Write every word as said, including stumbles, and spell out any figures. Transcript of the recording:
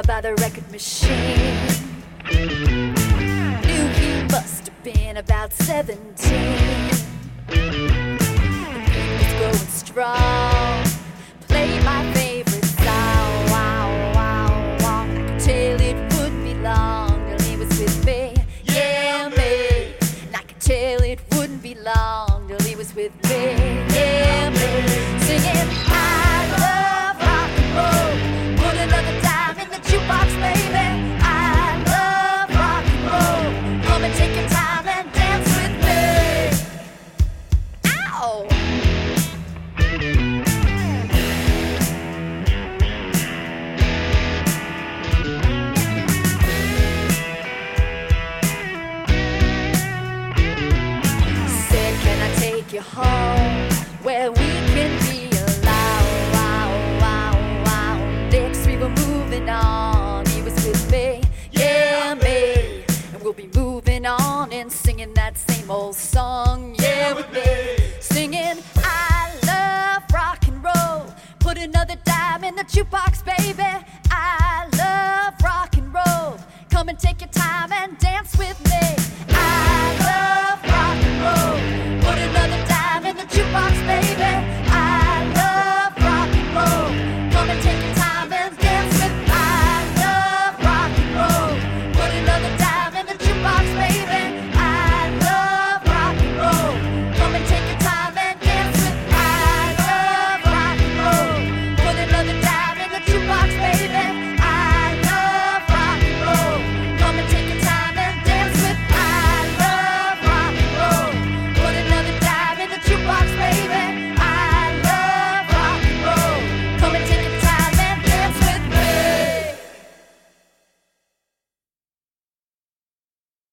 by the record machine. Knew he must have been about seventeen. The beat was going strong. Played my favorite song. Wow, wow, wow. I could tell it wouldn't be long till he was with me. Yeah, me. And I could tell it wouldn't be long till he was with me. Yeah, me. Singing, I love rock and roll. Put another dime in the jukebox, baby. I love rock and roll. Come and take your time and dance with me. Ow! Said, can I take you home where we can be alone? Wow, wow, wow. Next we were moving on. He was with me, yeah, me. And we'll be moving on and singing that same old song, yeah, with me. Singing, I love rock and roll. Put another dime in the jukebox, baby.